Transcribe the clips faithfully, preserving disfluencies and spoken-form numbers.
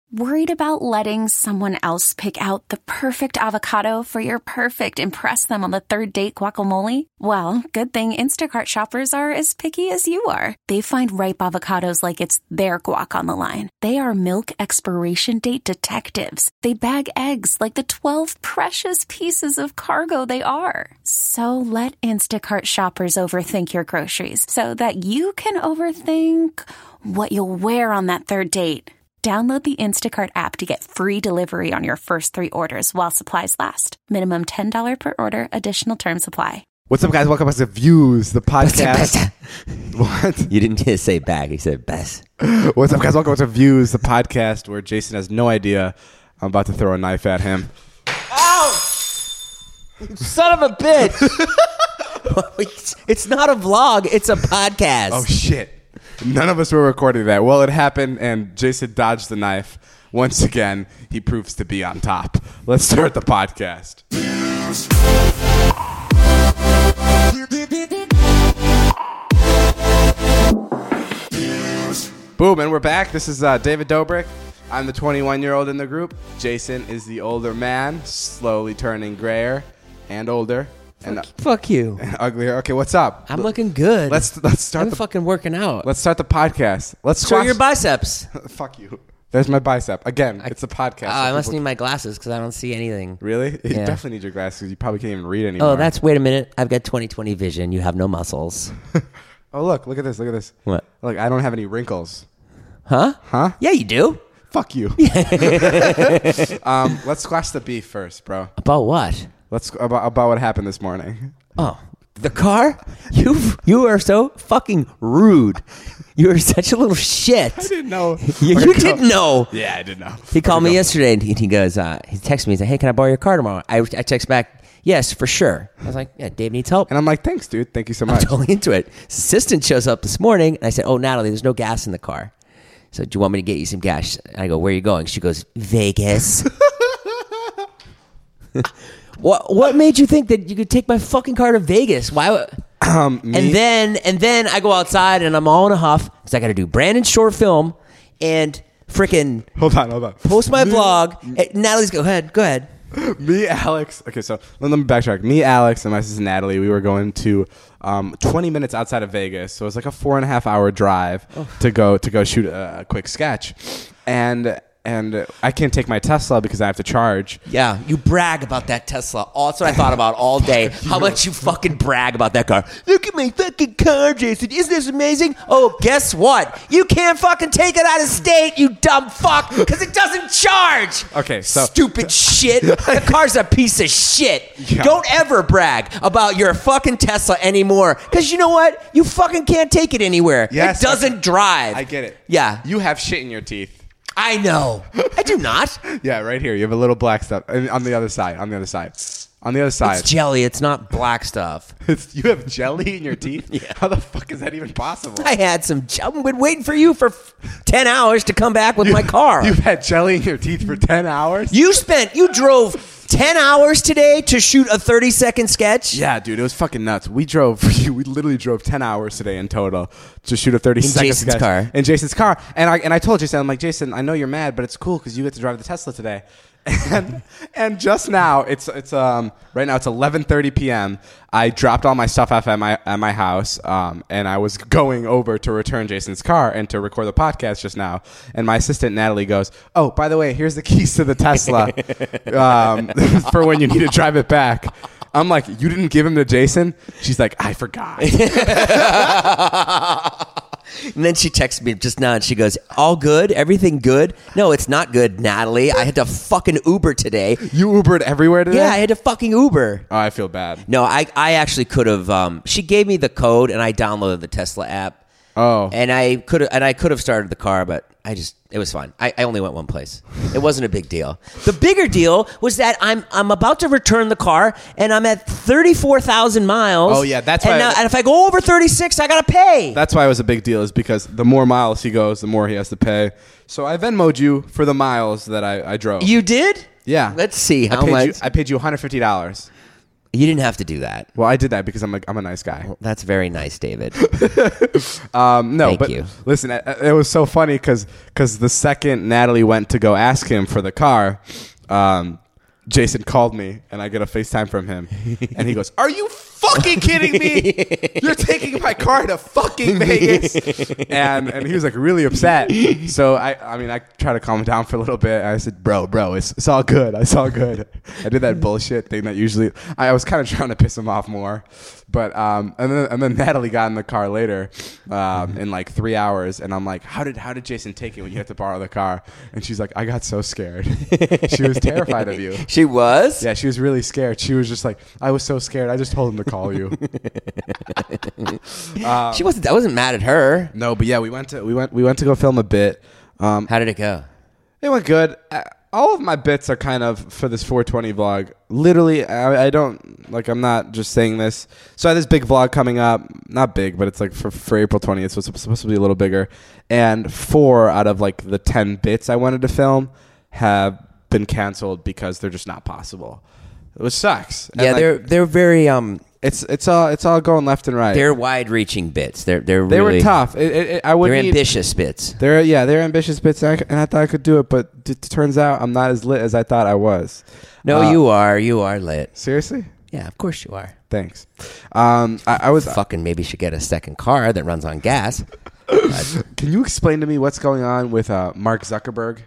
Worried about letting someone else pick out the perfect avocado for your perfect impress them on the third date guacamole? Well, good thing Instacart shoppers are as picky as you are. They find ripe avocados like it's their guac on the line. They are milk expiration date detectives. They bag eggs like the twelve precious pieces of cargo they are. So let Instacart shoppers overthink your groceries so that you can overthink what you'll wear on that third date. Download the Instacart app to get free delivery on your first three orders while supplies last. Minimum ten dollars per order. Additional terms apply. What's up, guys? Welcome back to Views, the podcast. What? You didn't just say bag. You said best. What's up, guys? Welcome to Views, the podcast where Jason has no idea I'm about to throw a knife at him. Ow! Son of a bitch. It's not a vlog. It's a podcast. Oh, shit. None of us were recording that. Well, it happened, and Jason dodged the knife. Once again, he proves to be on top. Let's start the podcast. Boom, and we're back. This is uh, David Dobrik. I'm the twenty-one-year-old in the group. Jason is the older man, slowly turning grayer and older. And fuck, fuck you. And uglier. Okay, what's up? I'm looking good. Let's let's start. I'm the, fucking working out. Let's start the podcast. Let's show squash. your biceps. Fuck you. There's my bicep. Again, I, it's a podcast. Uh, so I must people... need my glasses because I don't see anything. Really? You yeah. definitely need your glasses. You probably can't even read anymore. Oh, that's wait a minute. I've got twenty twenty vision. You have no muscles. Oh, look! Look at this! Look at this! What? Look, I don't have any wrinkles. Huh? Huh? Yeah, you do. Fuck you. um, let's squash the beef first, bro. About what? Let's about about what happened this morning. Oh, the car? You you are so fucking rude. You are such a little shit. I didn't know. You, you didn't know. Yeah, I didn't know. He called me go? yesterday and he, he goes, uh, he texted me. He's like, hey, can I borrow your car tomorrow? I, I text back, yes, for sure. I was like, yeah, Dave needs help. And I'm like, thanks, dude. Thank you so I'm much. totally into it. His assistant shows up this morning and I said, oh, Natalie, there's no gas in the car. So do you want me to get you some gas? And I go, where are you going? She goes, Vegas. What What made you think that you could take my fucking car to Vegas? Why? Um, me? And then and then I go outside and I'm all in a huff because I got to do Brandon's short film and freaking hold on, hold on. Post my vlog. Hey, Natalie's go ahead, go ahead. Me, Alex. Okay, so let me backtrack. Me, Alex, and my sister Natalie. We were going to um, twenty minutes outside of Vegas, so it was like a four and a half hour drive oh. to go to go shoot a, a quick sketch, and. And I can't take my Tesla because I have to charge. Yeah, you brag about that Tesla. Oh, that's what I thought about all day. How much you fucking brag about that car. Look at my fucking car, Jason. Isn't this amazing? Oh, guess what? You can't fucking take it out of state, you dumb fuck, because it doesn't charge. Okay, so. Stupid shit. The car's a piece of shit. Yeah. Don't ever brag about your fucking Tesla anymore, because you know what? You fucking can't take it anywhere. Yes, it doesn't I, drive. I get it. Yeah. You have shit in your teeth. I know. I do not. Yeah, right here. You have a little black stuff. And on the other side. On the other side. On the other side. It's jelly. It's not black stuff. It's, you have jelly in your teeth? Yeah. How the fuck is that even possible? I had some. I've been waiting for you for ten hours to come back with you, my car. You've had jelly in your teeth for ten hours? You spent. You drove ten hours today to shoot a thirty second sketch? Yeah, dude. It was fucking nuts. We drove. We literally drove ten hours today in total to shoot a thirty second sketch. In Jason's car. In Jason's car. And I and I told Jason, I'm like, Jason, I know you're mad, but it's cool because you get to drive the Tesla today. And and just now, it's it's um right now it's eleven thirty p.m. I dropped all my stuff off at my at my house, um, and I was going over to return Jason's car and to record the podcast just now. And my assistant Natalie goes, "Oh, by the way, here's the keys to the Tesla um, for when you need to drive it back." I'm like, "You didn't give him to Jason?" She's like, "I forgot." And then she texts me just now and she goes, all good? Everything good? No, it's not good, Natalie. I had to fucking Uber today. You Ubered everywhere today? Yeah, I had to fucking Uber. Oh, I feel bad. No, I, I actually could have, um, she gave me the code and I downloaded the Tesla app. Oh. And I could have and I could have started the car, but I just it was fine. I, I only went one place. It wasn't a big deal. The bigger deal was that I'm I'm about to return the car and I'm at thirty-four thousand miles. Oh yeah, that's and why. Now, and if I go over thirty-six, I gotta pay. That's why it was a big deal. Is because the more miles he goes, the more he has to pay. So I Venmo'd you for the miles that I, I drove. You did? Yeah. Let's see how I paid much. You, I paid you one hundred fifty dollars. You didn't have to do that. Well, I did that because I'm like I'm a nice guy. Well, that's very nice, David. um, no, Thank but you. listen, it, it was so funny because because the second Natalie went to go ask him for the car, um, Jason called me and I get a FaceTime from him, and he goes, "Are you fucking kidding me? You're taking my car to fucking Vegas?" And and he was like really upset. So I I mean I tried to calm him down for a little bit. I said, "Bro, bro, it's it's all good. It's all good." I did that bullshit thing that usually I, I was kind of trying to piss him off more. But um and then and then Natalie got in the car later, um in like three hours, and I'm like, how did how did Jason take it when you had to borrow the car? And she's like, I got so scared. She was terrified of you. She was? Yeah, she was really scared. She was just like, I was so scared. I just told him to call you. um, She wasn't. I wasn't mad at her. no, but yeah, we went to we went we went to go film a bit. Um, How did it go? it went good. Uh, all of my bits are kind of for this four twenty vlog. Literally, I, I don't like. I'm not just saying this. So I have this big vlog coming up. Not big, but it's like for for April twentieth. So it's supposed to be a little bigger. And four out of like the ten bits I wanted to film have been canceled because they're just not possible, which sucks. And Yeah, like, they're they're very um it's it's all it's all going left and right. they're wide-reaching bits. They're they're they really, were tough. It, it, it, I would They're need, ambitious bits. They're yeah, they're ambitious bits, and I, and I thought I could do it, but it turns out I'm not as lit as I thought I was. No, Uh, you are. You are lit. Seriously? Yeah, of course you are. Thanks. Um, I, I was. Fucking maybe should get a second car that runs on gas. Can you explain to me what's going on with uh, Mark Zuckerberg?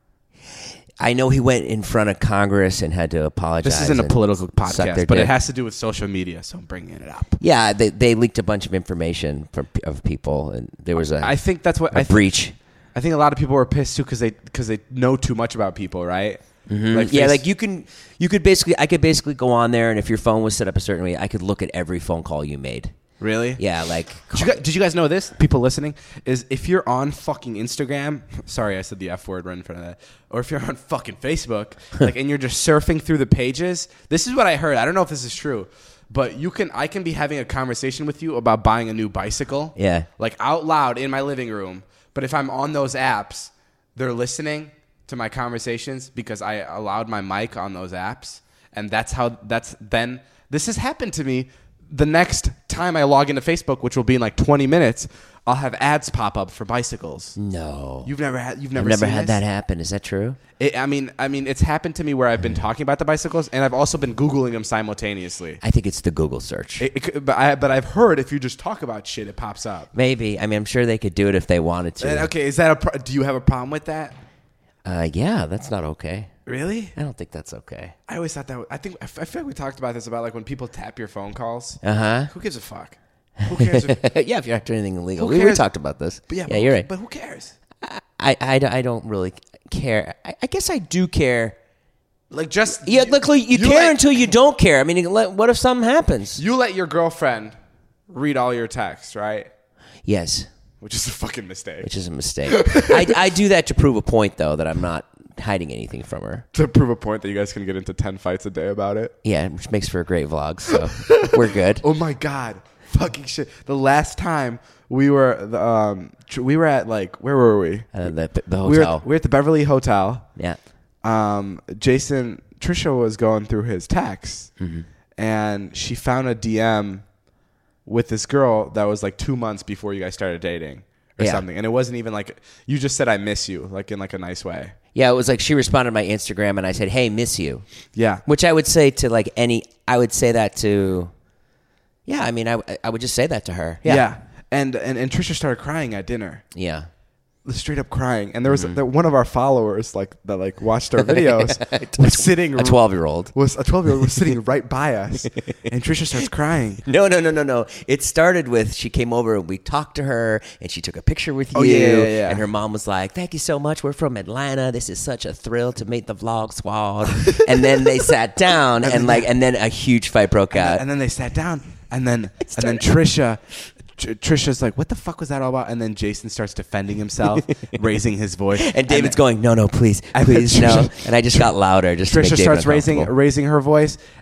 I know he went in front of Congress and had to apologize. This isn't a and political suck their podcast, but it dick. has to do with social media, so I'm bringing it up. Yeah, they they leaked a bunch of information from of people, and there was a I think that's what a I think. breach. I think a lot of people were pissed too because they because they know too much about people, right? Mm-hmm. Like yeah, face- like you can you could basically I could basically go on there, and if your phone was set up a certain way, I could look at every phone call you made. Really? Yeah, like Did you, guys, did you guys know this? People listening is if you're on fucking Instagram. Sorry, I said the F word right in front of that. Or if you're on fucking Facebook, like, and you're just surfing through the pages. This is what I heard. I don't know if this is true, but you can. I can be having a conversation with you about buying a new bicycle. Yeah. Like out loud in my living room. But if I'm on those apps, they're listening to my conversations because I allowed my mic on those apps, and that's how. That's then. This has happened to me. The next time I log into Facebook, which will be in like twenty minutes, I'll have ads pop up for bicycles. no. You've never had. You've I've never. never seen had this? that happen. Is that true? It, I mean, I mean, it's happened to me where I've been talking about the bicycles, and I've also been Googling them simultaneously. I think it's the Google search. It, it, could- but I, but I've heard if you just talk about shit, it pops up. Maybe. I mean, I'm sure they could do it if they wanted to. And, okay, is that a? Pro- do you have a problem with that? Uh, yeah, that's not okay. Really? I don't think that's okay. I always thought that. Was, I think I f- I feel like we talked about this about like when people tap your phone calls. Uh huh. Who gives a fuck? Who cares? If, Yeah, if you're not doing anything illegal, Who we, we cares? talked about this. but yeah, yeah, but, you're right. But who cares? I, I, I don't really care. I, I guess I do care. Like just Yeah, look, look, you, care let, until you don't care. I mean, let- what if something happens? you let your girlfriend read all your texts, right? Yes, Which is a fucking mistake. which is a mistake. I, I do that to prove a point, though, that I'm not hiding anything from her. To prove a point that you guys can get into ten fights a day about it. Yeah, which makes for a great vlog, so we're good. Oh my god, fucking shit! The last time we were, the, um, tr- we were at like where were we? Uh, the, the We were, hotel. at, we were at the Beverly Hotel. yeah. Um, Jason Trisha was going through his texts, Mm-hmm. and she found a D M with this girl that was like two months before you guys started dating or Yeah. something, and it wasn't even like you just said I miss you, like in like a nice way. Yeah, it was like she responded to my Instagram, and I said, hey, miss you. Yeah, Which I would say to like any, I would say that to, yeah, I mean, I, I would just say that to her. yeah. Yeah. And, and and Trisha started crying at dinner. Yeah. Straight up crying, and there was Mm-hmm. there, one of our followers like that like watched our videos was sitting A twelve-year-old. was a twelve year old was sitting right by us, and Trisha starts crying. No, no, no, no, no. It started with she came over and we talked to her and she took a picture with you. Oh, yeah, yeah, yeah. And her mom was like, thank you so much. We're from Atlanta. This is such a thrill to meet the vlog squad. And then they sat down and like, and then a huge fight broke out. And then they sat down, and then and then Trisha. Tr- Trisha's like, what the fuck was that all about? And then Jason starts defending himself, raising his voice. And David's then- going, no, no, please, and then please, no. Trisha- And I just got louder just to make Trisha David starts raising uncomfortable. raising her voice,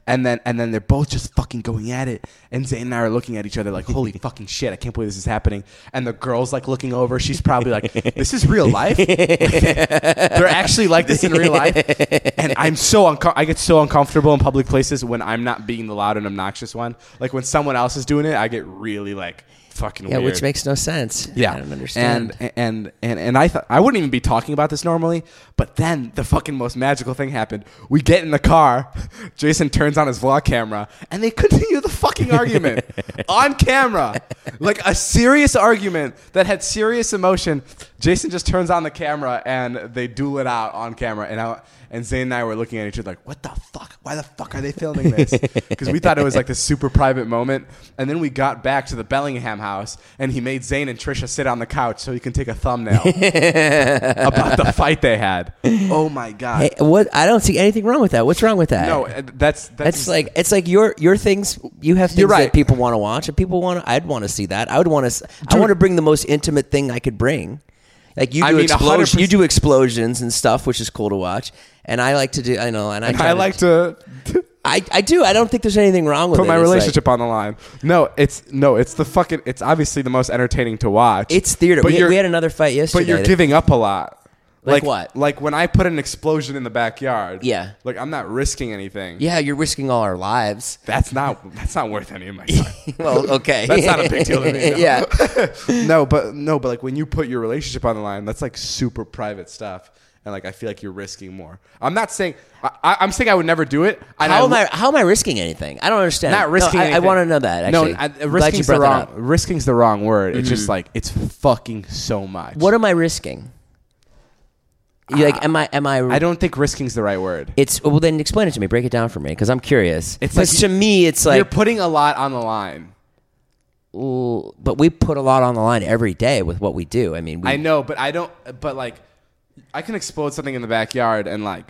and then and then they're both just fucking going at it. And Zayn and I are looking at each other like, holy fucking shit, I can't believe this is happening. And the girl's like looking over. She's probably like, this is real life? They're actually like this in real life? And I'm so unco- I get so uncomfortable in public places when I'm not being the loud and obnoxious one. Like when someone else is doing it, I get really like fucking yeah, weird. which makes no sense. Yeah, I don't understand. And and and and I thought I wouldn't even be talking about this normally, but then the fucking most magical thing happened. We get in the car, Jason turns on his vlog camera, and they continue the fucking argument on camera, like a serious argument that had serious emotion. Jason just turns on the camera and they duel it out on camera, and I. And Zayn and I were looking at each other like, what the fuck? Why the fuck are they filming this? Because we thought it was like this super private moment. And then we got back to the Bellingham house, and he made Zayn and Trisha sit on the couch so he can take a thumbnail about the fight they had. Oh, my God. Hey, what? I don't see anything wrong with that. What's wrong with that? No, that's... That's It's like it's like your your things. You have things You're right. that people want to watch, and people want. I'd want to see that. I would want to. I Dude. want to bring the most intimate thing I could bring. Like you do, I mean, explosion, one hundred percent you do explosions and stuff, which is cool to watch. And I like to do. I know, and I, And try I to, like to... I, I do. I don't think there's anything wrong with put it. my It's relationship like, on the line. No, it's no, it's the fucking. It's obviously the most entertaining to watch. it's theater. But We, you're- we had another fight yesterday. But you're that- giving up a lot. Like what? Like when I put an explosion in the backyard. Yeah. Like I'm not risking anything. Yeah, you're risking all our lives. That's not. That's not worth any of my time. Well, okay. That's not a big deal to me. No. Yeah. no, but no, but like when you put your relationship on the line, that's like super private stuff, and like I feel like you're risking more. I'm not saying. I, I- I'm saying I would never do it. And How am I? I? How am I risking anything? I don't understand. Not risking. No, I, I anything. want to know that. Actually, no, I, I'm glad you risking's the brought that wrong. up. Risking's the wrong word. It's just like it's fucking so much. What am I risking? You like, am I? Am I? I don't think risking's the right word. It's well. Then explain it to me. Break it down for me, because I'm curious. It's Because like- to me, it's You're like. putting a lot on the line. Ooh, but we put a lot on the line every day with what we do. I mean, we, I know, but I don't. But like, I can explode something in the backyard, and like,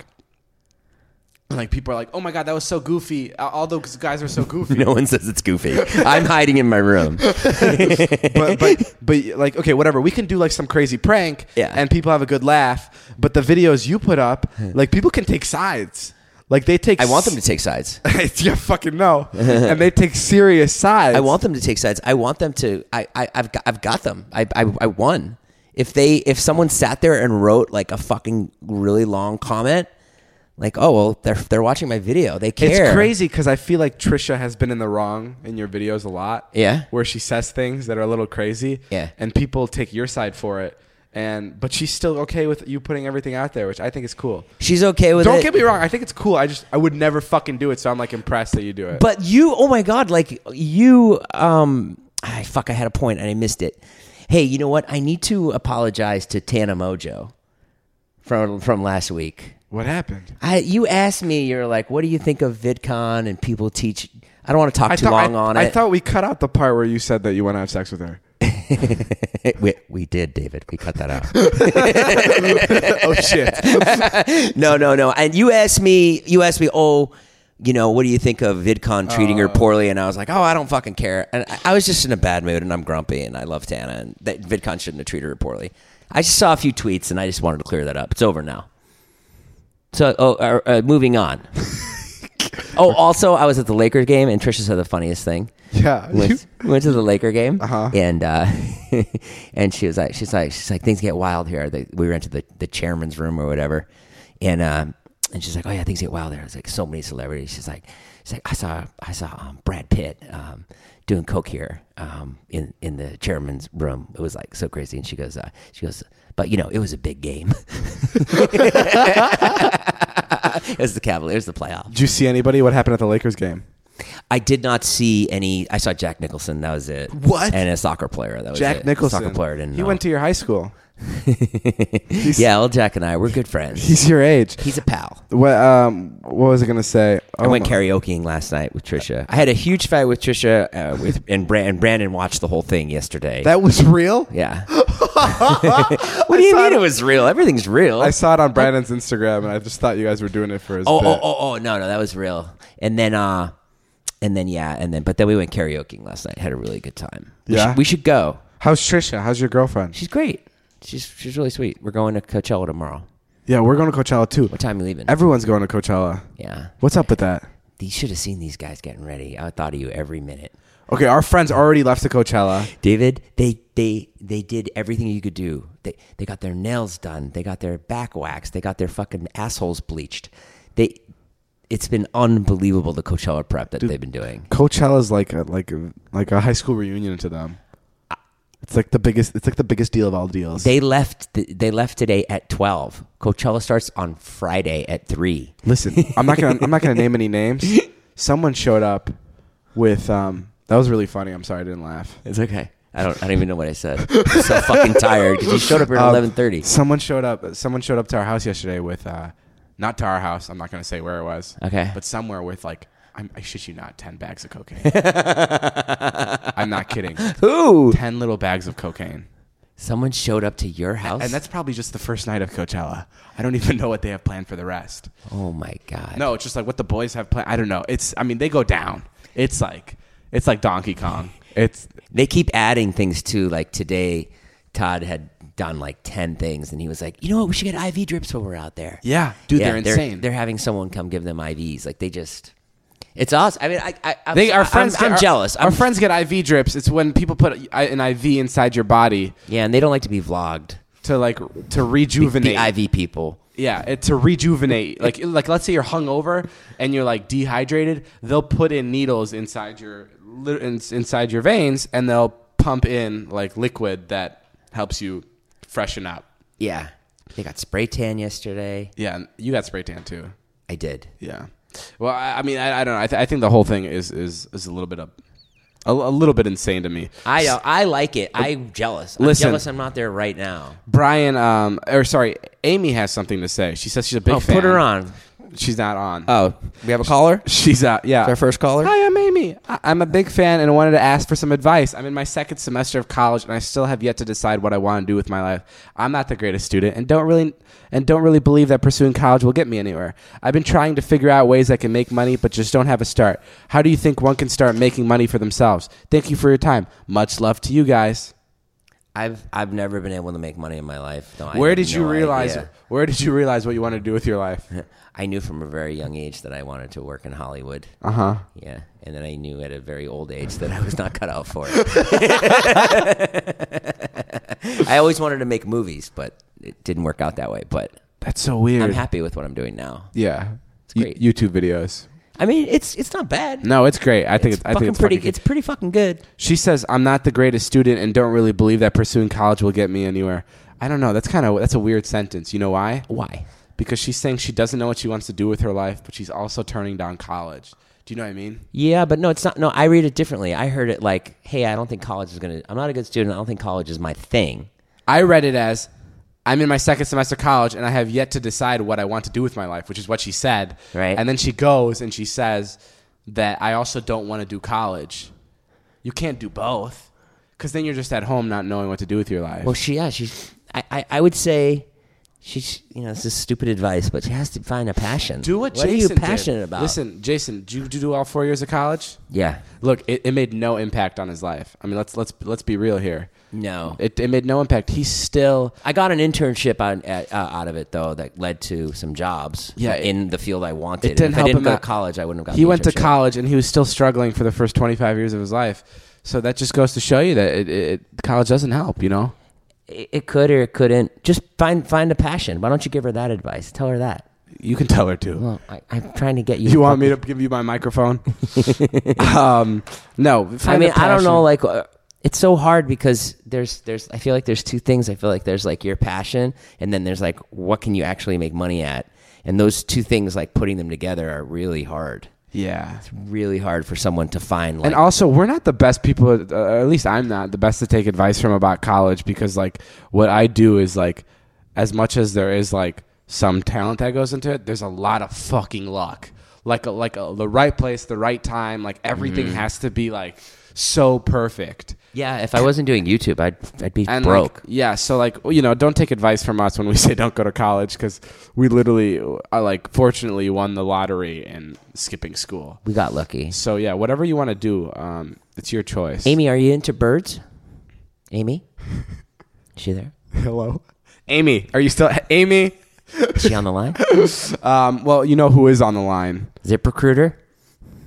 like people are like, "Oh my god, that was so goofy." All those guys are so goofy. no one says it's goofy. I'm hiding in my room. but but but like, okay, whatever. We can do like some crazy prank, Yeah. and people have a good laugh. But the videos you put up, like, people can take sides. Like they take. I want them to take sides. yeah, fucking no. And they take serious sides. I want them to take sides. I want them to. I, I I've got, I've got them. I, I I won. If they if someone sat there and wrote like a fucking really long comment, like, oh well, they're they're watching my video. They care. It's crazy because I feel like Trisha has been in the wrong in your videos a lot. Yeah. Where she says things that are a little crazy. Yeah. And people take your side for it. And but she's still okay with you putting everything out there, which I think is cool. She's okay with Don't it. get me wrong. I think it's cool. I just I would never fucking do it. So I'm like impressed that you do it. But you, oh my God, like you, um, I fuck, I had a point and I missed it. Hey, you know what? I need to apologize to Tana Mojo from from last week. what happened? I you asked me, you're like, what do you think of VidCon and people teach? I don't want to talk I too thought long I, on I it. thought we cut out the part where you said that you want to have sex with her. we, we did, David. We cut that out. oh shit! no, no, no. And you asked me, you asked me, oh, you know, what do you think of VidCon treating her poorly? And I was like, oh, I don't fucking care. And I, I was just in a bad mood, and I'm grumpy, and I love Tana, and that VidCon shouldn't have treated her poorly. I just saw a few tweets, and I just wanted to clear that up. It's over now. So, oh, uh, uh, moving on. oh, also, I was at the Lakers game, and Trisha said the funniest thing. Yeah. went, went to the Laker game, Uh-huh. and uh, and she was like, she's like, she's like, things get wild here. They, we went to the, the chairman's room or whatever, and uh, and she's like, oh yeah, things get wild there. It's like so many celebrities. She's like, she's like, I saw I saw um, Brad Pitt um, doing coke here um, in in the chairman's room. It was like so crazy. And she goes, uh, she goes, but you know, it was a big game. It was the Cavaliers, the playoff. Did you see anybody? What happened at the Lakers game? I did not see any. I saw Jack Nicholson. That was it. What? And a soccer player. That was Jack it. Nicholson. Soccer player. Didn't He know. went to your high school. Yeah, well, Jack and I, we're good friends. He's your age. He's a pal. What um what was I gonna say? I Oh went my- karaokeing last night with Trisha. I had a huge fight with Trisha, uh, with and, Bra- and Brandon watched the whole thing yesterday. That was real? yeah. What do you saw mean it- it was real? Everything's real. I saw it on Brandon's Instagram and I just thought you guys were doing it for his oh, bit. oh, oh, oh, no, no, that was real. And then, uh, and then, yeah, and then, but then we went karaokeing last night. Had a really good time. We Yeah? should, we should go. How's Trisha? How's your girlfriend? She's great. She's she's really sweet. We're going to Coachella tomorrow. Yeah, we're going to Coachella too. What time are you leaving? Everyone's going to Coachella. yeah. What's up with that? You should have seen these guys getting ready. I thought of you every minute. Okay, our friends already left the Coachella. David, they they they did everything you could do. They they got their nails done. They got their back waxed. They got their fucking assholes bleached. They it's been unbelievable the Coachella prep that Dude, they've been doing. Coachella's like a, like a, like a high school reunion to them. It's like the biggest. It's like the biggest deal of all deals. They left. They left today at twelve. Coachella starts on Friday at three. Listen, I'm not gonna. I'm not gonna name any names. Someone showed up with. Um, that was really funny. I'm sorry I didn't laugh. It's okay. I don't. I don't even know what I said. I'm so fucking tired because you showed up here at um, eleven thirty. Someone showed up. Someone showed up to our house yesterday with. Uh, not to our house. I'm not gonna say where it was. Okay. But somewhere with like. I'm, I shit you not, ten bags of cocaine. I'm not kidding. Who? ten little bags of cocaine. Someone showed up to your house? And that's probably just the first night of Coachella. I don't even know what they have planned for the rest. Oh, my God. No, it's just like what the boys have planned. I don't know. It's, I mean, they go down. It's like, it's like Donkey Kong. It's. They keep adding things too. Like today, Todd had done like ten things, and he was like, you know what? We should get I V drips when we're out there. Yeah. Dude, yeah, they're insane. They're, they're having someone come give them I Vs. Like they just... It's awesome. I mean, I, I, I'm, they, our friends I'm, get, I'm our, jealous. Our I'm, friends get I V drips. It's when people put an I V inside your body. Yeah, and they don't like to be vlogged. To like to rejuvenate. The, the I V people. Yeah, it, to rejuvenate. like like let's say you're hungover and you're like dehydrated. They'll put in needles inside your inside your veins, and they'll pump in like liquid that helps you freshen up. Yeah, they got spray tan yesterday. Yeah, you got spray tan too. I did. Yeah. Well, I, I mean, I, I don't know. I, th- I think the whole thing is is, is a little bit of, a, a little bit insane to me. I uh, I like it. I'm jealous. I'm Listen, jealous I'm not there right now. Brian, um, or sorry, Amy has something to say. She says she's a big oh, fan. Put her on. She's not on. Oh, we have a caller? She's uh, yeah. It's our first caller? Hi, I'm Amy. I- I'm a big fan and wanted to ask for some advice. I'm in my second semester of college and I still have yet to decide what I want to do with my life. I'm not the greatest student and don't really and don't really believe that pursuing college will get me anywhere. I've been trying to figure out ways I can make money but just don't have a start. How do you think one can start making money for themselves? Thank you for your time. Much love to you guys. I've I've never been able to make money in my life. No, I where have did you no realize idea. where did you realize what you wanted to do with your life? I knew from a very young age that I wanted to work in Hollywood. Uh-huh. Yeah. And then I knew at a very old age that I was not cut out for it. I always wanted to make movies, but it didn't work out that way. But that's so weird. I'm happy with what I'm doing now. Yeah. It's great. Y- YouTube videos. I mean, it's it's not bad. No, it's great. I think it's, it's I think it's pretty. fucking It's pretty fucking good. She says, "I'm not the greatest student and don't really believe that pursuing college will get me anywhere." I don't know. That's kind of that's a weird sentence. You know why? Why? Because she's saying she doesn't know what she wants to do with her life, but she's also turning down college. Do you know what I mean? Yeah, but no, it's not. No, I read it differently. I heard it like, "Hey, I don't think college is gonna. I'm not a good student. I don't think college is my thing." I read it as, "I'm in my second semester of college and I have yet to decide what I want to do with my life," which is what she said. Right. And then she goes and she says that I also don't want to do college. You can't do both, because then you're just at home not knowing what to do with your life. Well, she yeah, she's. I, I, I would say. She's, you know, this is stupid advice, but she has to find a passion. Do what, what Jason are you did. passionate about? Listen, Jason, did you, did you do all four years of college? Yeah. Look, it, it made no impact on his life. I mean, let's let's let's be real here. No. It it made no impact. He's still. I got an internship on, uh, out of it though that led to some jobs. Yeah, in the field I wanted. It didn't if help I didn't him go out. to college, I wouldn't have gotten. He the went to internship. college and he was still struggling for the first twenty-five years of his life. So that just goes to show you that it, it, college doesn't help. You know. It, it could or it couldn't. Just find find a passion. Why don't you give her that advice? Tell her that. You can tell her too. Well, I, I'm trying to get you. You want me to give you my microphone? um, no. I find mean, a I don't know. passion. Like, uh, it's so hard because there's there's. I feel like there's two things. I feel like there's like your passion, and then there's like what can you actually make money at, and those two things, like putting them together, are really hard. Yeah. It's really hard for someone to find. Like, And also, we're not the best people, uh, or at least I'm not the best to take advice from about college, because like what I do is like, as much as there is like some talent that goes into it, there's a lot of fucking luck. Like a, like a, the right place, the right time, like everything Mm-hmm. has to be like so perfect. yeah, if I wasn't doing YouTube, I'd I'd be And broke. like, yeah, so like, you know, don't take advice from us when we say don't go to college, because we literally, uh, like, fortunately won the lottery and skipping school. We got lucky. So yeah, whatever you want to do, um, it's your choice. Amy, are you into birds? Amy, is she there? Hello, Amy. Are you still Amy? Is she on the line? Um, well, you know who is on the line. ZipRecruiter.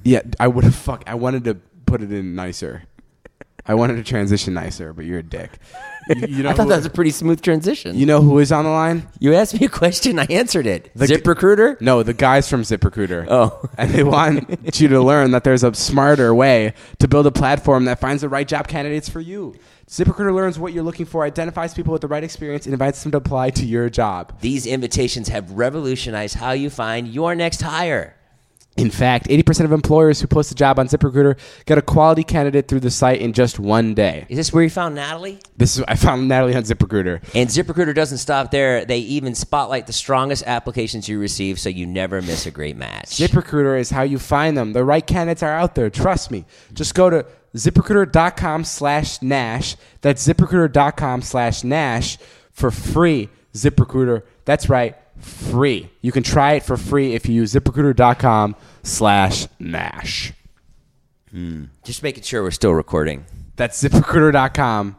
Yeah, I would have fuck. I wanted to put it in nicer. I wanted to transition nicer, but you're a dick. You, you know I thought who, that was a pretty smooth transition. You know who is on the line? You asked me a question, I answered it. The ZipRecruiter? No, the guys from ZipRecruiter. Oh. And they want you to learn that there's a smarter way to build a platform that finds the right job candidates for you. ZipRecruiter learns what you're looking for, identifies people with the right experience, and invites them to apply to your job. These invitations have revolutionized how you find your next hire. In fact, eighty percent of employers who post a job on ZipRecruiter get a quality candidate through the site in just one day. Is this where you found Natalie? This is I found Natalie on ZipRecruiter. And ZipRecruiter doesn't stop there. They even spotlight the strongest applications you receive so you never miss a great match. ZipRecruiter is how you find them. The right candidates are out there. Trust me. Just go to ZipRecruiter.com slash Nash. That's ZipRecruiter.com slash Nash for free. ZipRecruiter. That's right. Free. You can try it for free if you use ZipRecruiter.com slash Nash. Hmm. Just making sure we're still recording. That's ZipRecruiter.com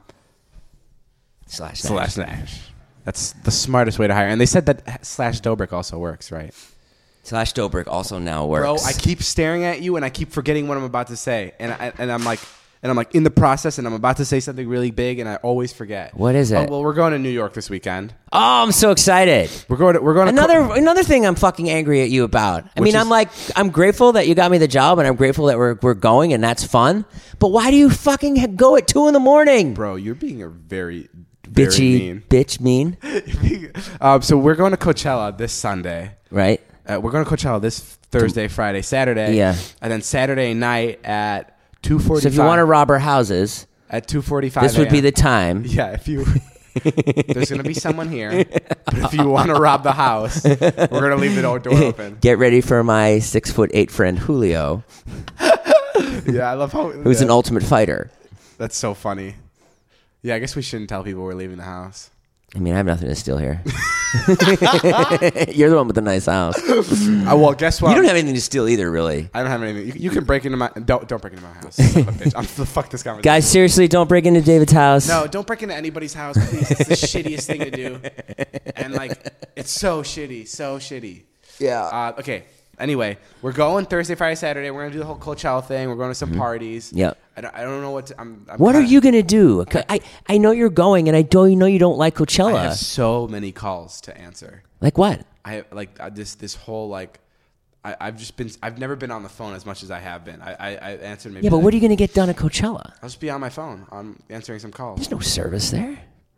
Slash slash Nash. That's the smartest way to hire. And they said that slash Dobrik also works, right? Slash Dobrik also now works. Bro, I keep staring at you and I keep forgetting what I'm about to say. And I, and I'm like and I'm like in the process and I'm about to say something really big and I always forget. What is it? Oh, well, we're going to New York this weekend. Oh, I'm so excited. We're going to we're going to Another co- another thing I'm fucking angry at you about. I Which mean, is- I'm like I'm grateful that you got me the job and I'm grateful that we're we're going and that's fun. But why do you fucking ha- go at two in the morning? Bro, you're being a very very Bitchy mean. bitch mean. um, so we're going to Coachella this Sunday. Right? Uh, we're going to Coachella this Thursday, Friday, Saturday. Yeah. And then Saturday night at two forty-five. So if you want to rob our houses, at two forty-five this would be a.m. the time. Yeah, if you there's going to be someone here, but if you want to rob the house, we're going to leave the door open. Get ready for my six foot eight friend Julio, Yeah, I love how who's yeah, an ultimate fighter. That's so funny. Yeah, I guess we shouldn't tell people we're leaving the house. I mean, I have nothing to steal here. You're the one with the nice house. Uh, well, guess what? You don't have anything to steal either, really. I don't have anything. You, you can break into my don't don't break into my house. Son of a bitch. I'm fuck this conversation. Guys, seriously, don't break into David's house. No, don't break into anybody's house, please. It's the shittiest thing to do. And, like, it's so shitty. So shitty. Yeah. Uh, okay. Anyway, we're going Thursday, Friday, Saturday. We're going to do the whole Coachella thing. We're going to some Mm-hmm. parties. Yep. I don't, I don't know what to... I'm, I'm What kinda, are you going to do? I, I know you're going, and I don't know you don't like I Coachella. have so many calls to answer. Like what? I like uh, this this whole, like... I, I've just been... I've never been on the phone as much as I have been. I, I, I answered maybe... Yeah, but like, what are you going to get done at Coachella? I'll just be on my phone. I'm answering some calls. There's no service there.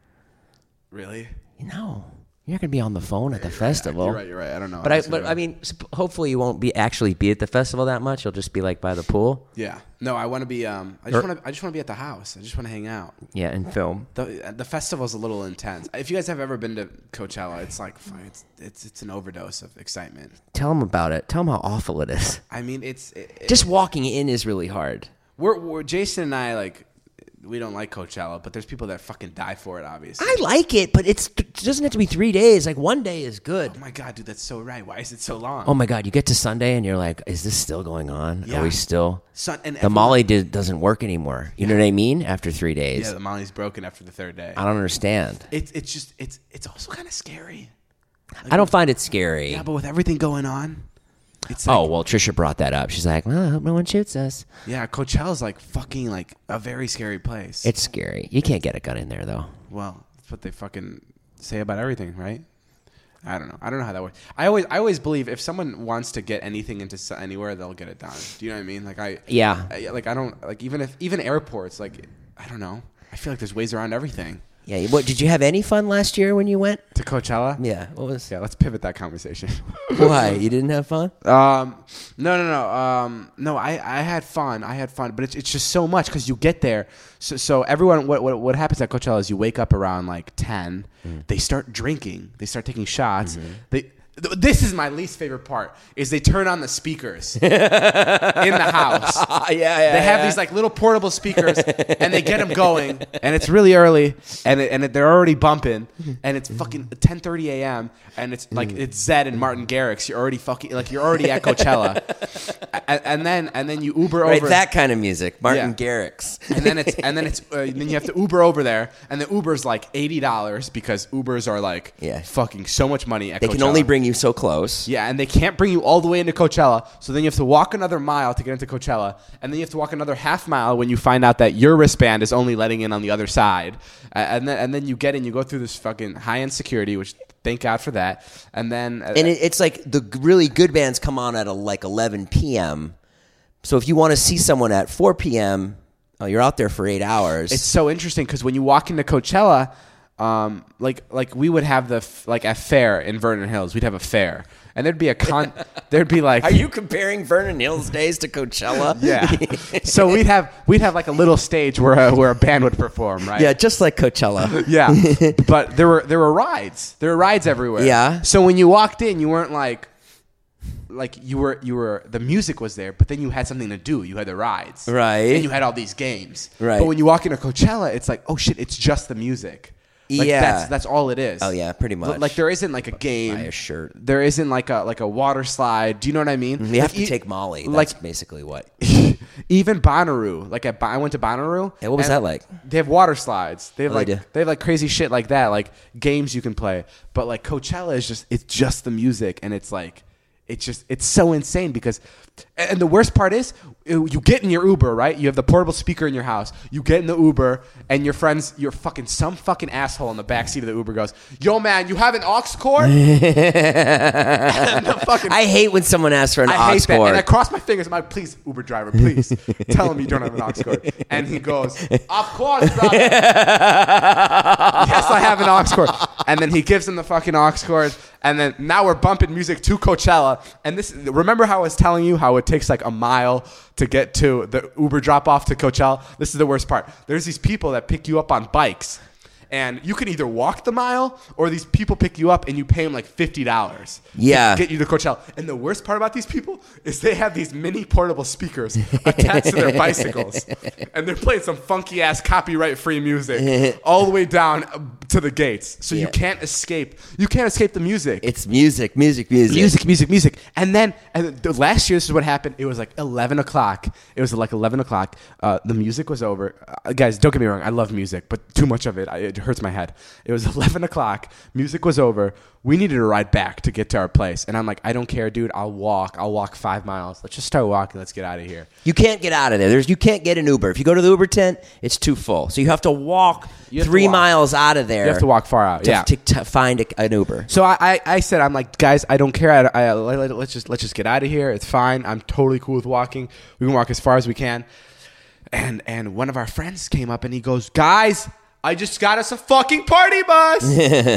Really? No. You're not going to be on the phone at the festival. You're right, you're right. I don't know. But I, That's but what I mean, sp- hopefully you won't be actually be at the festival that much. You'll just be like by the pool. Yeah. No, I want to be. Um, I just want to. I just want to be at the house. I just want to hang out. Yeah, and film. The the festival's a little intense. If you guys have ever been to Coachella, it's like it's it's it's an overdose of excitement. Tell them about it. Tell them how awful it is. I mean, it's it, Just walking in is really hard. we're, we're Jason and I like we don't like Coachella, but there's people that fucking die for it. Obviously. I like it, but it's, it doesn't have to be three days. Like one day is good. Oh my god, dude, that's so right. Why is it so long? Oh my God, you get to Sunday and you're like, is this still going on? Yeah. Are we still? Sun, and The everyone- Molly did, doesn't work anymore. You know what I mean? After three days. Yeah, the Molly's broken after the third day. I don't understand. It's it's just it's it's also kind of scary. I don't find it scary. Yeah, but with everything going on, it's Oh, like, well, Trisha brought that up. She's like, well, I hope no one shoots us. yeah, Coachella's like fucking like a very scary place. It's scary. You can't get a gun in there, though. Well, that's what they fucking say about everything, right? I don't know. I don't know how that works. I always, I always believe if someone wants to get anything into s- anywhere, they'll get it done. Do you know what I mean? Like I, Yeah. I, like I don't like even if even airports. Like I don't know. I feel like there's ways around everything. Yeah. What, did you have any fun last year when you went? To Coachella. Yeah. What was? Yeah. Let's pivot that conversation. Why? You didn't have fun? Um, no, no, no. Um, no, I, I had fun. I had fun, but it's, it's just so much because you get there. So, so everyone, what, what, what happens at Coachella is you wake up around like ten. Mm. They start drinking. They start taking shots. Mm-hmm. They. th- This is my least favorite part. Is they turn on the speakers in the house. yeah, yeah. They have these like little portable speakers, and they get them going, and it's really early, and it, and it, they're already bumping, and it's fucking ten thirty a.m. and it's like it's Zed and Martin Garrix. You're already fucking like you're already at Coachella, and, and then and then you Uber Right, over that kind of music, Martin Yeah. Garrix. and then it's and then it's uh, then you have to Uber over there, and the Uber's like eighty dollars because Ubers are like Yeah. fucking so much money at They Coachella. can only bring you so close. Yeah, and they can't bring you all the way into Coachella, so then you have to walk another mile to get into Coachella, and then you have to walk another half mile when you find out that your wristband is only letting in on the other side, uh, and then and then you get in, you go through this fucking high end security, which thank God for that, and then uh, And it, it's like the g- really good bands come on at a, like eleven p.m. So if you want to see someone at four p.m., oh, you're out there for eight hours. it's so interesting because when you walk into Coachella, um, like like we would have the f- like a fair in Vernon Hills, we'd have a fair, and there'd be a con, there'd be like Are you comparing Vernon Hills days to Coachella? yeah, so we'd have we'd have like a little stage where a, where a band would perform, right? Yeah, just like Coachella. Yeah, but there were there were rides. There were rides everywhere. Yeah. So when you walked in, you weren't like, like you were you were the music was there, but then you had something to do. You had the rides, Right. And you had all these games, Right. But when you walk into Coachella, it's like, oh shit, it's just the music. Like, Yeah. that's that's all it is. Oh, yeah, pretty much. Like there isn't like a game. Buy a shirt. There isn't like a like a water slide. Do you know what I mean? You have Like, to e- take Molly. That's like basically what. even Bonnaroo. Like at, Bon- I went to Bonnaroo. Yeah, what was and that like? They have water slides. They have Oh, they like do? they have like crazy shit like that, like games you can play. But like Coachella is just it's just the music, and it's like it's just it's so insane because. And the worst part is, you get in your Uber, right? You have the portable speaker in your house. You get in the Uber, and your friends, your fucking some fucking asshole in the backseat of the Uber goes, "Yo, man, you have an aux cord?" And the fucking, I hate when someone asks for an I aux hate that. cord. And I cross my fingers. I'm like, "Please, Uber driver, please tell him you don't have an aux cord." And he goes, "Of course, brother. Yes, I have an aux cord." And then he gives him the fucking aux cord. And then now we're bumping music to Coachella. And this, remember how I was telling you how it takes like a mile to get to the Uber drop off to Coachella? This is the worst part. There's these people that pick you up on bikes. And you can either walk the mile or these people pick you up and you pay them like fifty dollars Yeah. to get you to Coachella. And the worst part about these people is they have these mini portable speakers attached to their bicycles. And they're playing some funky ass copyright free music all the way down to the gates. So Yeah. you can't escape. You can't escape the music. It's music, music, music. Music, music, music. And then and the, last year, this is what happened. It was like eleven o'clock. It was like eleven o'clock. Uh, the music was over. Uh, guys, don't get me wrong. I love music, but too much of it, I, it hurts my head. It was eleven o'clock. Music was over. We needed to ride back to get to our place. And I'm like, I don't care, dude. I'll walk. I'll walk five miles. Let's just start walking. Let's get out of here. You can't get out of there. There's you can't get an Uber. If you go to the Uber tent, it's too full. So you have to walk You have to three walk. miles out of there. You have to walk far out. to, Yeah. to, to find a, an Uber. So I, I, I said, I'm like, guys, I don't care. I, I, let, let's just let's just get out of here. It's fine. I'm totally cool with walking. We can walk as far as we can. And and one of our friends came up and he goes, guys, I just got us a fucking party bus.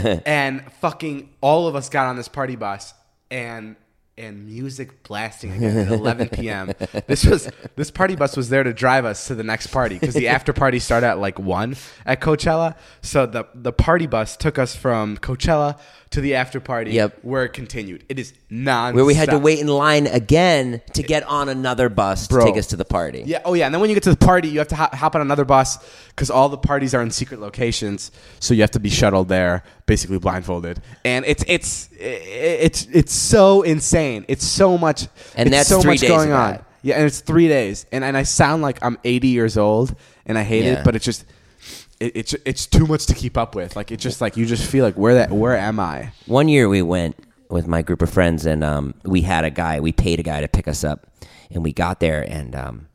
And fucking all of us got on this party bus and and music blasting again at eleven p.m. This was this party bus was there to drive us to the next party because the after party started at like one at Coachella. So the the party bus took us from Coachella to the after party. Yep. Where it continued. It is non Where we had to wait in line again to get on another bus Bro. to take us to the party. Yeah. Oh, yeah. And then when you get to the party, you have to hop, hop on another bus because all the parties are in secret locations. So you have to be shuttled there, basically blindfolded. And it's it's it's it's so insane. It's so much. And it's that's so three much days going of on. that. Yeah, and it's three days, and and I sound like I'm eighty years old, and I hate Yeah. it, but it's just. It, it's it's too much to keep up with. Like it just like you just feel like where that where am I? One year we went with my group of friends, and um, we had a guy. We paid a guy to pick us up, and we got there, and um,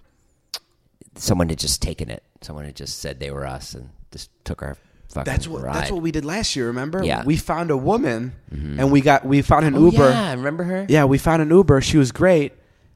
someone had just taken it. Someone had just said they were us, and just took our fucking That's what ride. that's what we did last year. Remember? Yeah. We found a woman, and we got we found an Oh, Uber. yeah, remember her? Yeah, we found an Uber. She was great,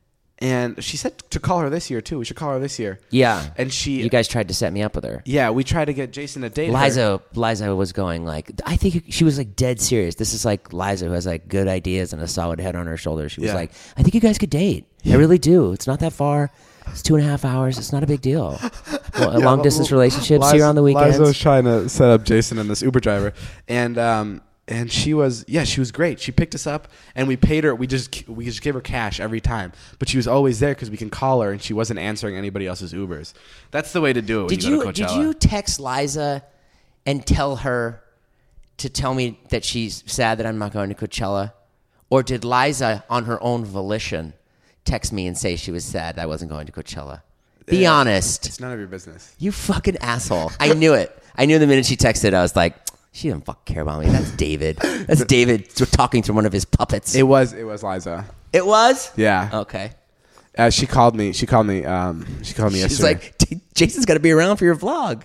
and she said to call her this year too. We should call her this year. Yeah. And she, You guys tried to set me up with her. yeah, we tried to get Jason to date her. Liza, Liza was going like, I think she was like dead serious. This is like Liza who has like good ideas and a solid head on her shoulders. She was Yeah. like, I think you guys could date. I really do. It's not that far. It's two and a half hours. It's not a big deal. Well, long distance relationships Liza, here on the weekends. Liza was trying to set up Jason and this Uber driver, and um, and she was yeah, she was great. She picked us up, and we paid her. We just we just gave her cash every time, but she was always there because we can call her, and she wasn't answering anybody else's Ubers. That's the way to do it. When Did you, you go to did Coachella. you text Liza and tell her to tell me that she's sad that I'm not going to Coachella, or did Liza on her own volition text me and say she was sad that I wasn't going to Coachella? Be yeah, honest. It's none of your business. You fucking asshole. I knew it. I knew the minute she texted, I was like, she doesn't fucking care about me. That's David. That's David talking to one of his puppets. It was it was Liza. It was? Yeah. Okay. Uh, she called me. She called me. Um, she called me She's yesterday. like, Jason's got to be around for your vlog.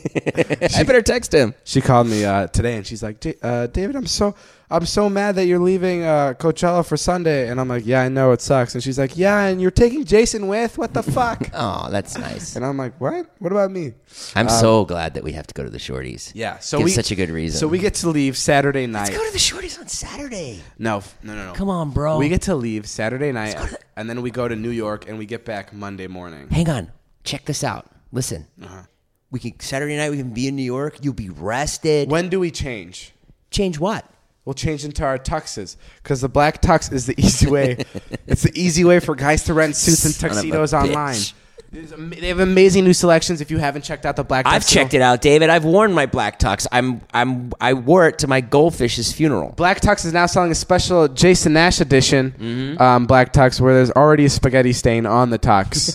I better text him. She called me uh, today, and she's like, uh, David, I'm so I'm so mad that you're leaving uh, Coachella for Sunday. And I'm like, yeah, I know, it sucks. And she's like, yeah, and you're taking Jason with? What the fuck? Oh, that's nice. And I'm like, what? What about me? I'm um, so glad that we have to go to the Shorties. Yeah. So Gives we, such a good reason. So we get to leave Saturday night. Let's go to the Shorties on Saturday. No, no, no, no. Come on, bro. We get to leave Saturday night, the- and then we go to New York, and we get back Monday morning. Hang on. Check this out. Listen. Uh-huh. We can Saturday night. We can be in New York. You'll be rested. When do we change? Change what? We'll change into our tuxes because the black tux is the easy way. It's the easy way for guys to rent suits and tuxedos online. They have amazing new selections. If you haven't checked out the black tux, I've checked it out, David. I've worn my black tux. I'm I'm I wore it to my goldfish's funeral. Black Tux is now selling a special Jason Nash edition mm-hmm. um, black tux where there's already a spaghetti stain on the tux.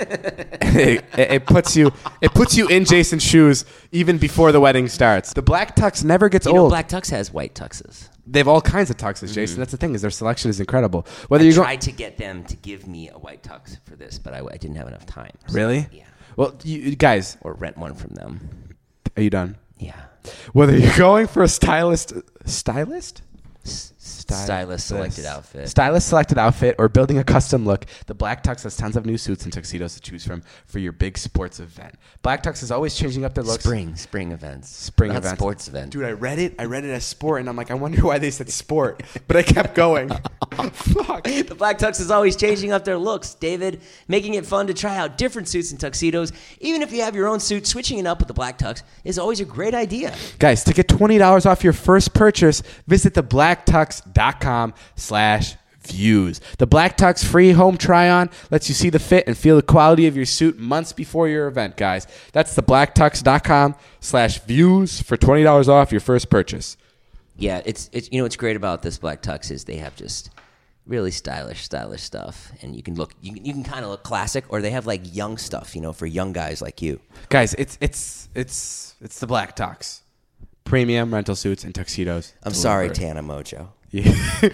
it, it, it puts you it puts you in Jason's shoes even before the wedding starts. The black tux never gets you old. Know, black tux has white tuxes. They have all kinds of tuxes, Jason. Mm-hmm. That's the thing, is their selection is incredible. Whether I you tried go- to get them to give me a white tux for this, but I, I didn't have enough time. So, really? Yeah. Well, you, guys. Or rent one from them. Are you done? Yeah. Whether you're going for a stylist... Stylist? Stylist, stylist selected outfit. Stylist selected outfit or building a custom look, the Black Tux has tons of new suits and tuxedos to choose from for your big sports event. Black Tux is always changing up their looks. Spring, spring events. Spring Not events. sports event. Dude, I read it. I read it as sport, and I'm like, I wonder why they said sport. But I kept going. Fuck. The Black Tux is always changing up their looks, David, making it fun to try out different suits and tuxedos. Even if you have your own suit, switching it up with the Black Tux is always a great idea. Guys, to get twenty dollars off your first purchase, visit the black tux dot com slash views. The Black Tux free home try-on lets you see the fit and feel the quality of your suit months before your event, guys. That's the black tux dot com slash views for twenty dollars off your first purchase. Yeah, it's it's you know what's great about this Black Tux is they have just really stylish, stylish stuff, and you can look you can, you can kind of look classic, or they have like young stuff, you know, for young guys like you. Guys, it's it's it's it's the Black Tux. Premium rental suits and tuxedos. I'm sorry, Tana Mojo. Yeah.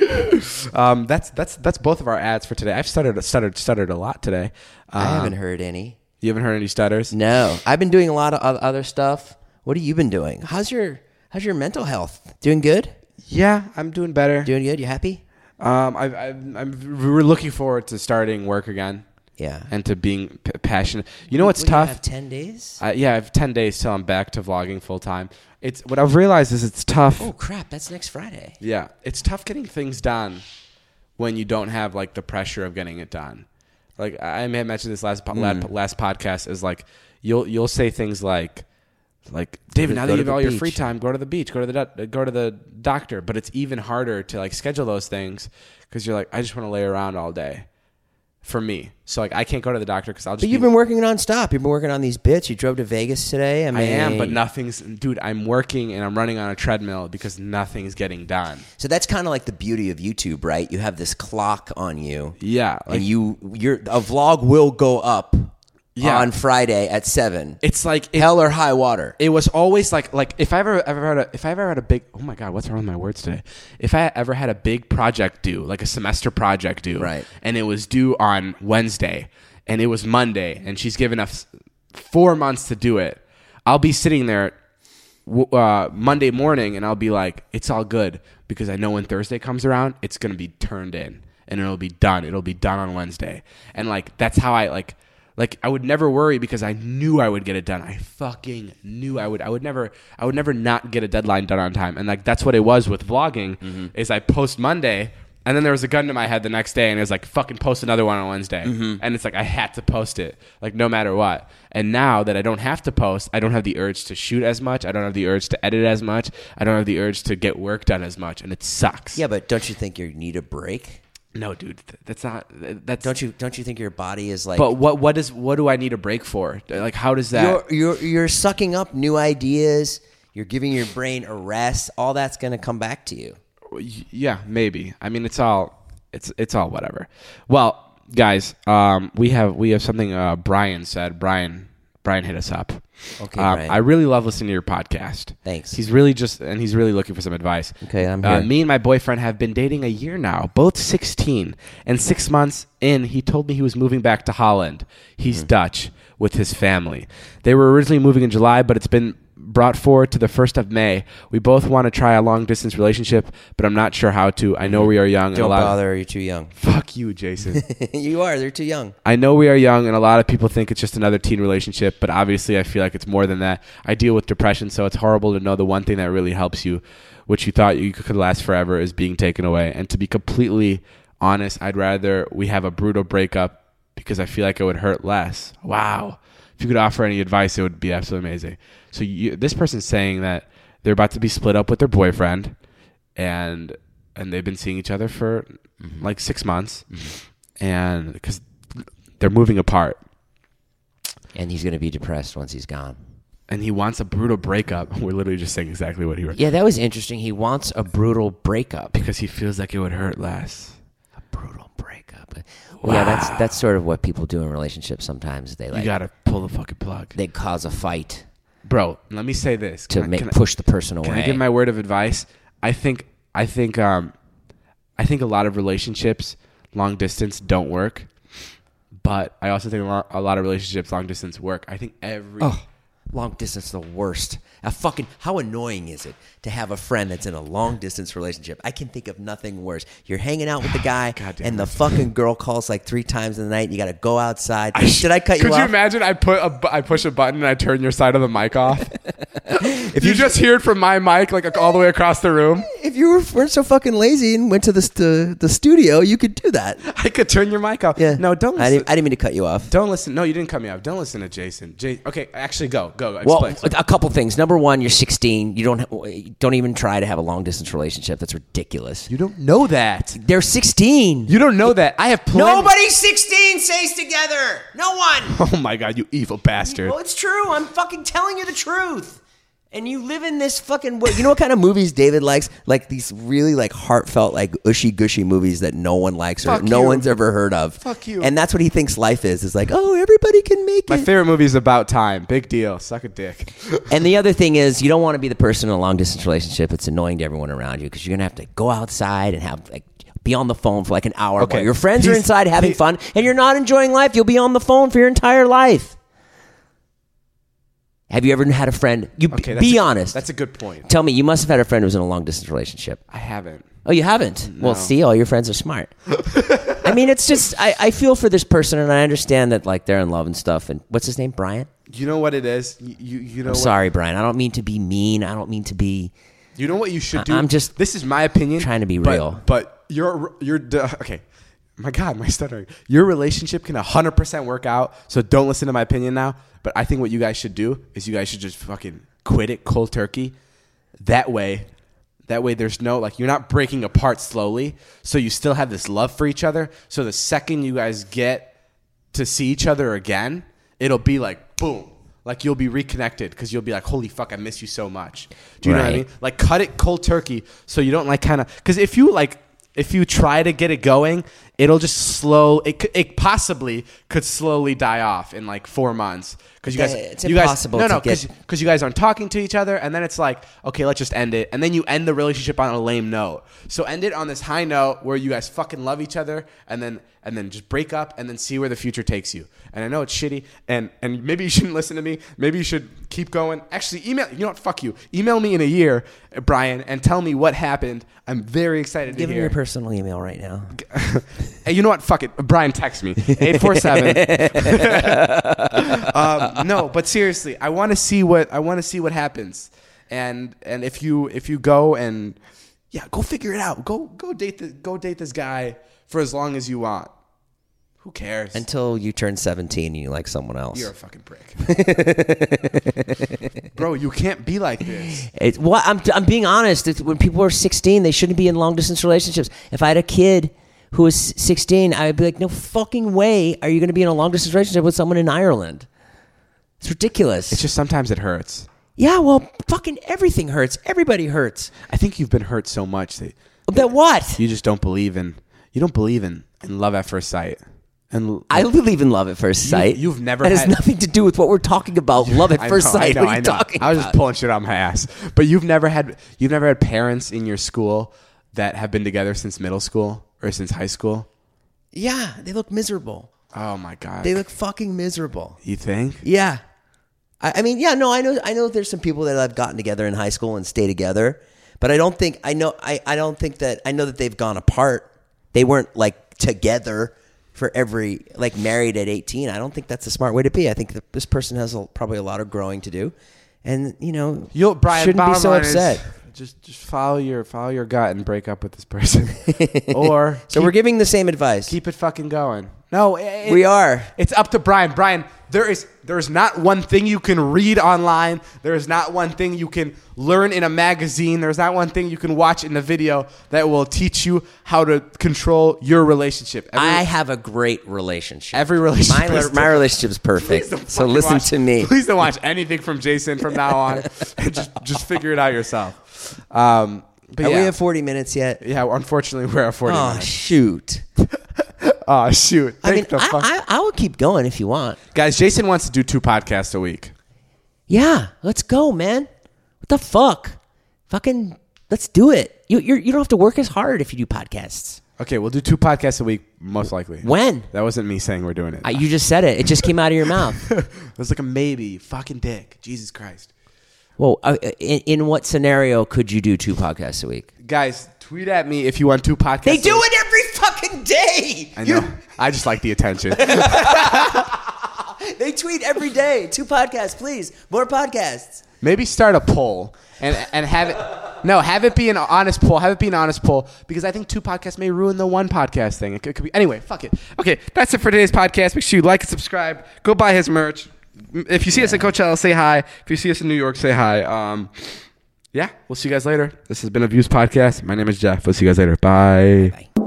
um, that's that's that's both of our ads for today. I've stuttered stuttered stuttered a lot today. Um, I haven't heard any. You haven't heard any stutters? No, I've been doing a lot of other stuff. What have you been doing? How's your How's your mental health? Doing good? Yeah, I'm doing better. Doing good? You happy? Um, I, I, I'm we're looking forward to starting work again. Yeah, and to being p- passionate. You know what's what, tough? You have ten days. Uh, yeah, I have ten days till I'm back to vlogging full time. It's what I've realized is it's tough. Oh crap! That's next Friday. Yeah, it's tough getting things done when you don't have like the pressure of getting it done. Like I may have mentioned this last po- mm. last podcast is like you'll you'll say things like like David, now that you have all your free time, go to the beach, go to the do- go to the doctor. But it's even harder to like schedule those things because you're like, I just want to lay around all day. For me, so like I can't go to the doctor because I'll just. But you've be, been working nonstop. You've been working on these bits. You drove to Vegas today. I mean, I am, but nothing's. Dude, I'm working and I'm running on a treadmill because nothing's getting done. So that's kind of like the beauty of YouTube, right? You have this clock on you. Yeah, like, and you, your a vlog will go up. Yeah. On Friday at seven. It's like it, hell or high water. It was always like like if I ever ever had a if I ever had a big oh my god, what's wrong with my words today? If I ever had a big project due, like a semester project due, right, and it was due on Wednesday and it was Monday and she's given us four months to do it, I'll be sitting there uh, Monday morning and I'll be like, it's all good because I know when Thursday comes around, it's gonna be turned in and it'll be done. It'll be done on Wednesday, and like that's how I like. Like I would never worry because I knew I would get it done. I fucking knew I would. I would never. I would never not get a deadline done on time. And like that's what it was with vlogging. Mm-hmm. Is I post Monday, and then there was a gun to my head the next day, and it was like fucking post another one on Wednesday. Mm-hmm. And it's like I had to post it, like no matter what. And now that I don't have to post, I don't have the urge to shoot as much. I don't have the urge to edit as much. I don't have the urge to get work done as much, and it sucks. Yeah, but don't you think you need a break? No, dude, that's not. That's don't you don't you think your body is like? But what what is what do I need a break for? Like, how does that? You're you're, you're sucking up new ideas. You're giving your brain a rest. All that's going to come back to you. Yeah, maybe. I mean, it's all it's it's all whatever. Well, guys, um, we have we have something uh, Brian said. Brian Brian hit us up. Okay, um, Brian. I really love listening to your podcast. Thanks. He's really just and he's really looking for some advice. Okay, I'm Uh, here. me and my boyfriend have been dating a year now, both sixteen, and six months in, he told me he was moving back to Holland. He's Mm-hmm. Dutch with his family. They were originally moving in July, but it's been brought forward to the first of May. We both want to try a long distance relationship, but I'm not sure how to. I know we are young. and a Don't lot bother. You're too young. Fuck you, Jason. You are. They're too young. I know we are young, and a lot of people think it's just another teen relationship, but obviously I feel like it's more than that. I deal with depression, so it's horrible to know the one thing that really helps you, which you thought you could last forever, is being taken away. And to be completely honest, I'd rather we have a brutal breakup because I feel like it would hurt less. Wow. If you could offer any advice, it would be absolutely amazing. So you, this person's saying that they're about to be split up with their boyfriend, and and they've been seeing each other for mm-hmm. like six months, mm-hmm. and because they're moving apart. And he's going to be depressed once he's gone. And he wants a brutal breakup. We're literally just saying exactly what he wrote. Yeah, that was interesting. He wants a brutal breakup. Because he feels like it would hurt less. A brutal breakup. Well, yeah, that's that's sort of what people do in relationships sometimes. They like You got to pull the fucking plug. They cause a fight. Bro, let me say this. To Can make I, can push the person away. Can I give my word of advice? I think I think um I think a lot of relationships long distance don't work. But I also think a lot, a lot of relationships long distance work. I think every Oh, long distance is the worst. A fucking how annoying is it to have a friend that's in a long distance relationship? I can think of nothing worse. You're hanging out with the guy, God damn and the it. fucking girl calls like three times in the night. And you got to go outside. Did I cut you Could off? you imagine I put a, bu- I push a button and I turn your side of the mic off? If you you- just hear it from my mic like all the way across the room, If you were, weren't so fucking lazy and went to the st- the studio, you could do that. I could turn your mic off. Yeah. No, don't I listen. didn't, I didn't mean to cut you off. Don't listen. No, you didn't cut me off. Don't listen to Jason. J- okay, actually, go. Go. Well, Explain. a couple things. Number one, you're sixteen. You don't don't even try to have a long distance relationship. That's ridiculous. you don't know that. They're sixteen. You don't know that. I have plenty. Nobody sixteen stays together. No one. Oh my God, you evil bastard. Well, it's true. I'm fucking telling you the truth. And you live in this fucking... You know what kind of movies David likes? Like these really like heartfelt, like ushy-gushy movies that no one likes or Fuck no you. one's ever heard of. Fuck you. And that's what he thinks life is. Is like, oh, everybody can make My it. favorite movie is About Time. Big deal. Suck a dick. And the other thing is, you don't want to be the person in a long-distance relationship. It's annoying to everyone around you because you're going to have to go outside and have like be on the phone for like an hour Okay. while your friends are He's- inside having he- fun and you're not enjoying life. You'll be on the phone for your entire life. Have you ever had a friend? You Okay, that's be a- honest. That's a good point. Tell me, you must have had a friend who was in a long distance relationship. I haven't. Oh, you haven't? No. Well, see, all your friends are smart. I mean, it's just I, I feel for this person, and I understand that like they're in love and stuff. And what's his name? Brian. You know what it is? You you, you know I'm what? sorry, Brian. I don't mean to be mean. I don't mean to be. You know what you should I- do? I'm just This is my opinion. trying to be but- real. But you're you're d- okay. My God, my stuttering. Your relationship can one hundred percent work out. So don't listen to my opinion now. But I think what you guys should do is you guys should just fucking quit it cold turkey. That way, that way there's no like you're not breaking apart slowly. So you still have this love for each other. So the second you guys get to see each other again, it'll be like boom. Like you'll be reconnected because you'll be like, holy fuck, I miss you so much. Do you know what I Right. mean? Like cut it cold turkey so you don't like kind of because if you like if you try to get it going, it'll just slow. It could- it possibly could slowly die off in like four months because you guys It's you guys impossible no to no get- because you guys aren't talking to each other and then it's like okay let's just end it and then you end the relationship on a lame note. So end it on this high note where you guys fucking love each other and then and then just break up and then see where the future takes you. And I know it's shitty and and maybe you shouldn't listen to me. Maybe you should keep going. Actually, email. You know what? Fuck you. Email me in a year, Brian, and tell me what happened. I'm very excited Give to me hear. your personal email right now. Hey, you know what? Fuck it. Brian, text me. eight four seven um, no, but seriously, I want to see what I want to see what happens. And and if you if you go and yeah, go figure it out. Go go date the go date this guy for as long as you want. Who cares? Until you turn seventeen and you like someone else. You're a fucking prick. Bro, you can't be like this. It's, well, I'm, I'm being honest. It's, when people are sixteen, they shouldn't be in long distance relationships. If I had a kid who was sixteen, I would be like, no fucking way are you going to be in a long distance relationship with someone in Ireland. It's ridiculous. It's just sometimes it hurts. yeah, well, fucking everything hurts. Everybody hurts. I think you've been hurt so much that That what? you just don't believe in you don't believe in, in love at first sight. And I believe in love at first sight. you've never That had- has nothing to do with what we're talking about. Love at I first know, sight. I know, what are you I know. talking I was about? just pulling shit out my ass. But you've never had you've never had parents in your school that have been together since middle school or since high school? Yeah, they look miserable. Oh my god. They look fucking miserable. You think? Yeah. I, I mean, yeah, no, I know I know there's some people that have gotten together in high school and stay together, but I don't think I know I, I don't think that I know that they've gone apart. They weren't like together for every like married at eighteen. I don't think that's a smart way to be. I think that this person has a, probably a lot of growing to do, and you know, You'll Brian shouldn't be bottom so line is upset. Just just follow your follow your gut and break up with this person. Or So keep, we're giving the same advice. keep it fucking going. No, it, We are. It's up to Brian. Brian, there is there is not one thing you can read online. There is not one thing you can learn in a magazine. There's not one thing you can watch in a video that will teach you how to control your relationship. Every, I have a great relationship. every relationship. my, is my relationship is perfect. Please don't So fucking listen watch- to me. Please don't watch anything from Jason from now on. And just just figure it out yourself. Um, but Are yeah, we at forty minutes yet? yeah. Unfortunately, we're at forty Oh minutes. shoot! Oh shoot! I mean, Thank the I, fuck- I I will keep going if you want. Guys, Jason wants to do two podcasts a week. Yeah, let's go, man. What the fuck? Fucking, let's do it. You you're, you don't have to work as hard if you do podcasts. Okay, we'll do two podcasts a week, most likely. When? That wasn't me saying we're doing it. I, you just said it. It just came out of your mouth. It was like a maybe. Fucking dick. Jesus Christ. Well, uh, in, in what scenario could you do two podcasts a week? Guys, tweet at me if you want two podcasts. They a do week. it every fucking day. I know. I just like the attention. They tweet every day. Two podcasts, please. More podcasts. Maybe start a poll and and have it. No, have it be an honest poll. Have it be an honest poll because I think two podcasts may ruin the one podcast thing. It could, it could be anyway. Fuck it. Okay, that's it for today's podcast. Make sure you like and subscribe. Go buy his merch. If you see us at Coachella, say hi. If you see us in New York, say hi. Um, yeah, we'll see you guys later. This has been a Views podcast. My name is Jeff. We'll see you guys later. Bye. Bye.